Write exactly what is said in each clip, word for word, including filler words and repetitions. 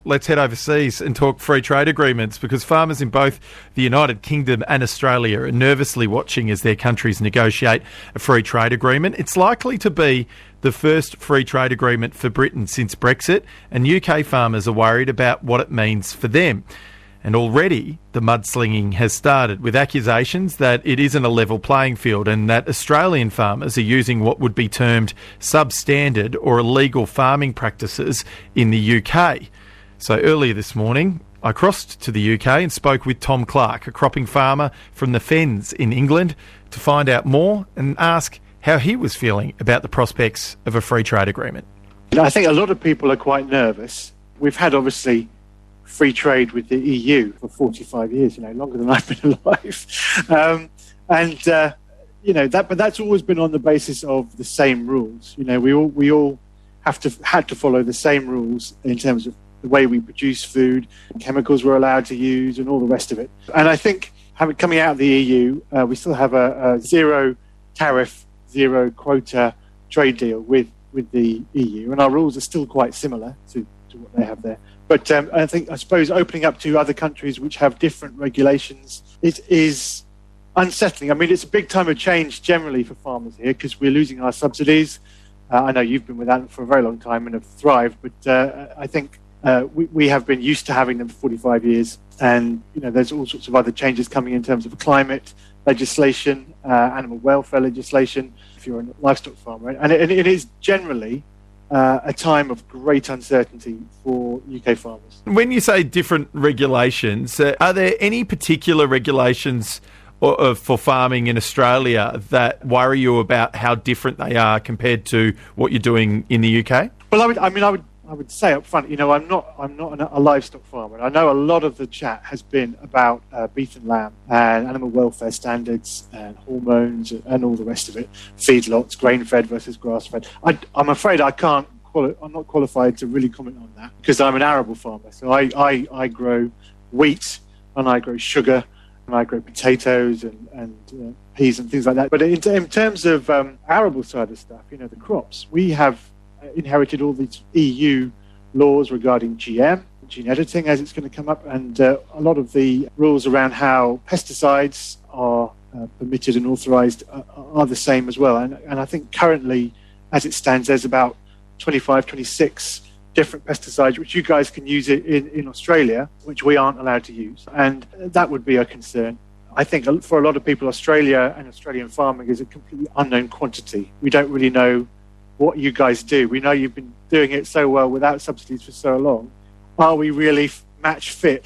Let's head overseas and talk free trade agreements, because farmers in both the United Kingdom and Australia are nervously watching as their countries negotiate a free trade agreement. It's likely to be the first free trade agreement for Britain since Brexit, and U K farmers are worried about what it means for them. And already the mudslinging has started, with accusations that it isn't a level playing field and that Australian farmers are using what would be termed substandard or illegal farming practices in the U K. So earlier this morning, I crossed to the U K and spoke with Tom Clark, a cropping farmer from the Fens in England, to find out more and ask how he was feeling about the prospects of a free trade agreement. I think a lot of people are quite nervous. We've had, obviously, free trade with the E U for forty-five years, you know, longer than I've been alive. Um, and, uh, you know, that, but that's always been on the basis of the same rules. You know, we all, we all have to, had to follow the same rules in terms of the way we produce food, chemicals we're allowed to use, and all the rest of it. And I think having, coming out of the E U, uh, we still have a, a zero tariff, zero quota trade deal with, with the E U, and our rules are still quite similar to, to what they have there. But um, I think, I suppose, opening up to other countries which have different regulations, it is unsettling. I mean, it's a big time of change generally for farmers here, because we're losing our subsidies. Uh, I know you've been with that for a very long time and have thrived, but uh, I think Uh, we, we have been used to having them for forty-five years, and you know there's all sorts of other changes coming in terms of climate legislation, uh, animal welfare legislation, if you're a livestock farmer, and it, it is generally uh, a time of great uncertainty for U K farmers. When you say different regulations, uh, are there any particular regulations or, uh, for farming in Australia that worry you about how different they are compared to what you're doing in the U K? Well, I would, I mean, I would. I would say up front, you know, I'm not, I'm not an, a livestock farmer. I know a lot of the chat has been about uh, beef and lamb and animal welfare standards and hormones and, and all the rest of it. Feedlots, grain-fed versus grass-fed. I, I'm afraid I can't. Quali- I'm not qualified to really comment on that because I'm an arable farmer. So I, I, I grow wheat and I grow sugar and I grow potatoes and, and uh, peas and things like that. But in, in terms of um, arable side of stuff, you know, the crops, we have inherited all these E U laws regarding G M, gene editing, as it's going to come up, and uh, a lot of the rules around how pesticides are uh, permitted and authorised are, are the same as well. And, and I think currently, as it stands, there's about twenty-five, twenty-six different pesticides which you guys can use in, in Australia, which we aren't allowed to use. And that would be a concern. I think for a lot of people, Australia and Australian farming is a completely unknown quantity. We don't really know what you guys do. We know you've been doing it so well without subsidies for so long. Are we really f- match fit?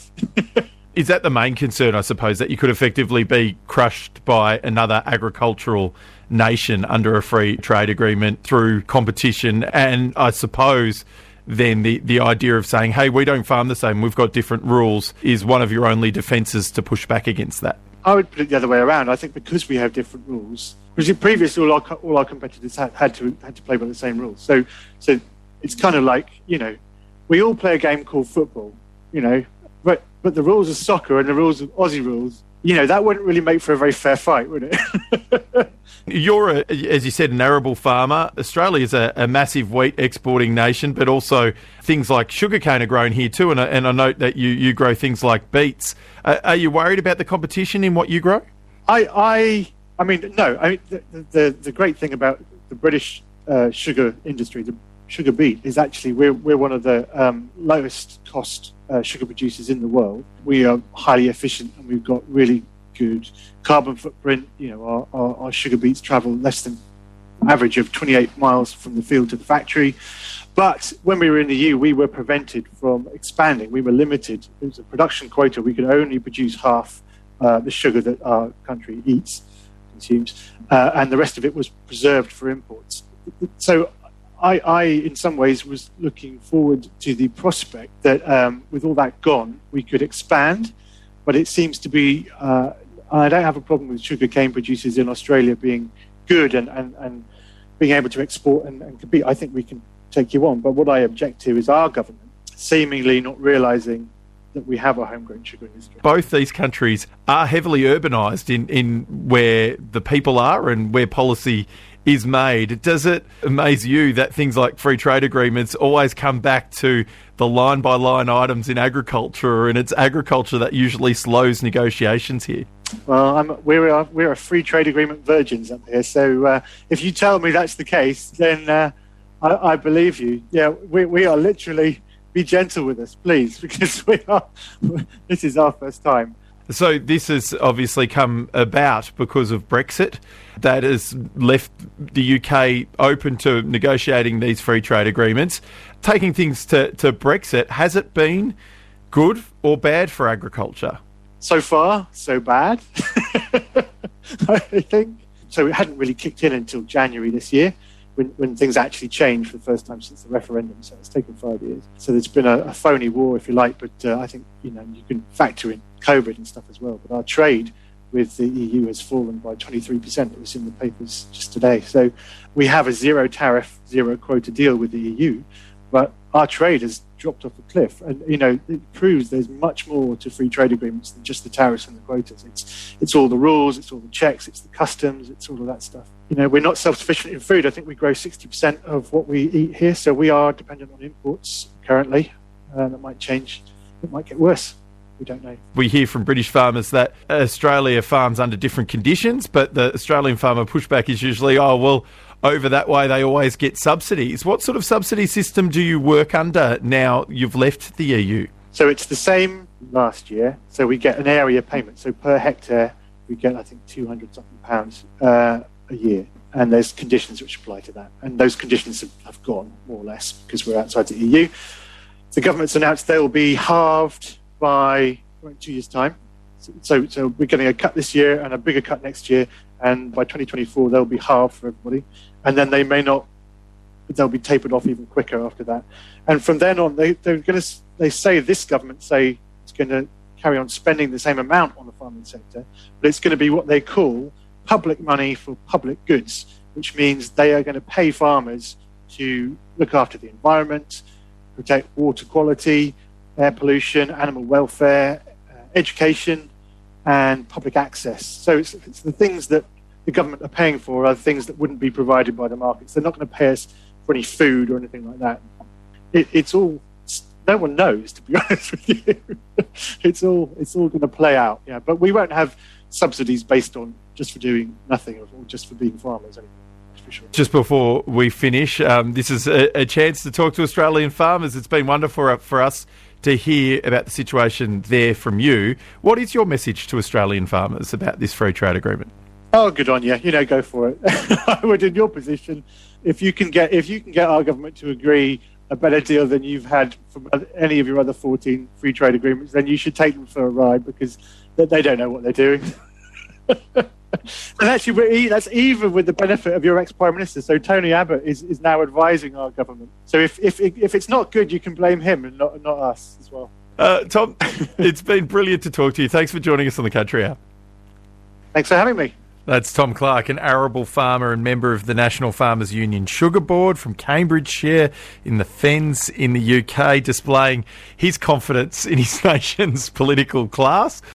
Is that the main concern, I suppose, that you could effectively be crushed by another agricultural nation under a free trade agreement through competition? And I suppose then the, the idea of saying, hey, we don't farm the same, we've got different rules, is one of your only defences to push back against that. I would put it the other way around. I think because we have different rules, because previously all our all our competitors had, had to had to play by the same rules. So so it's kind of like, you know, we all play a game called football, you know, but but the rules of soccer and the rules of Aussie rules, you know, that wouldn't really make for a very fair fight, would it? You're, a, as you said, an arable farmer. Australia's a, a massive wheat exporting nation, but also things like sugarcane are grown here too. And I, and I note that you, you grow things like beets. Uh, are you worried about the competition in what you grow? I I, I mean, no. I mean, the, the, the great thing about the British uh, sugar industry, the sugar beet, is actually we're, we're one of the um, lowest cost uh, sugar producers in the world. We are highly efficient and we've got really good carbon footprint. You know, our, our, our sugar beets travel less than average of twenty-eight miles from the field to the factory. But when we were in the E U, we were prevented from expanding. We were limited. It was a production quota. We could only produce half uh, the sugar that our country eats, consumes, uh, and the rest of it was preserved for imports. So I, I, in some ways, was looking forward to the prospect that um, with all that gone, we could expand. But it seems to be, uh, I don't have a problem with sugarcane producers in Australia being good and, and, and being able to export and, and compete. I think we can take you on. But what I object to is our government seemingly not realising that we have a homegrown sugar industry. Both these countries are heavily urbanised in, in where the people are and where policy is made. Does it amaze you that things like free trade agreements always come back to the line-by-line items in agriculture, and it's agriculture that usually slows negotiations here? Well, I'm, we're, a, we're a free trade agreement virgins up here, so uh, if you tell me that's the case, then uh, I, I believe you. Yeah, we, we are literally, be gentle with us, please, because we are. This is our first time. So this has obviously come about because of Brexit. That has left the U K open to negotiating these free trade agreements. Taking things to, to Brexit, has it been good or bad for agriculture? So far, so bad, I think. So it hadn't really kicked in until January this year, when, when things actually changed for the first time since the referendum. So it's taken five years. So there's been a, a phony war, if you like, but uh, I think, you know, you can factor in COVID and stuff as well. But our trade with the E U has fallen by twenty-three percent. It was in the papers just today. So we have a zero tariff, zero quota deal with the E U, but our trade has dropped off a cliff. And, you know, it proves there's much more to free trade agreements than just the tariffs and the quotas. It's it's all the rules, it's all the checks, it's the customs, it's all of that stuff. You know, we're not self-sufficient in food. I think we grow sixty percent of what we eat here, so we are dependent on imports currently. Uh, that might change. It might get worse. We don't know. We hear from British farmers that Australia farms under different conditions, but the Australian farmer pushback is usually, oh, well, over that way they always get subsidies. What sort of subsidy system do you work under now you've left the E U? So it's the same last year. So we get an area payment. So per hectare, we get, I think, two hundred something pounds uh, a year. And there's conditions which apply to that. And those conditions have, have gone, more or less, because we're outside the E U. The government's announced they will be halved by two years' time. So, so we're getting a cut this year and a bigger cut next year, and by twenty twenty-four they'll be halved for everybody, and then they may not. They'll be tapered off even quicker after that, and from then on, they they're going to. They say this government say it's going to carry on spending the same amount on the farming sector, but it's going to be what they call public money for public goods, which means they are going to pay farmers to look after the environment, protect water quality, air pollution, animal welfare, uh, education, and public access. So it's, it's the things that the government are paying for are things that wouldn't be provided by the markets. They're not going to pay us for any food or anything like that. It, it's all, it's, no one knows, to be honest with you. it's all it's all going to play out. Yeah, but we won't have subsidies based on just for doing nothing or just for being farmers anymore. For sure. Just before we finish, um, this is a, a chance to talk to Australian farmers. It's been wonderful for us to hear about the situation there from you. What is your message to Australian farmers about this free trade agreement? Oh, good on you. You know, go for it. I would, in your position, if you can get if you can get our government to agree a better deal than you've had from any of your other fourteen free trade agreements, then you should take them for a ride, because they don't know what they're doing. And actually, that's even with the benefit of your ex-Prime Minister. So Tony Abbott is, is now advising our government. So if, if if it's not good, you can blame him and not not us as well. Uh, Tom, it's been brilliant to talk to you. Thanks for joining us on the Country Hour. Thanks for having me. That's Tom Clark, an arable farmer and member of the National Farmers Union Sugar Board from Cambridgeshire in the Fens in the U K, displaying his confidence in his nation's political class.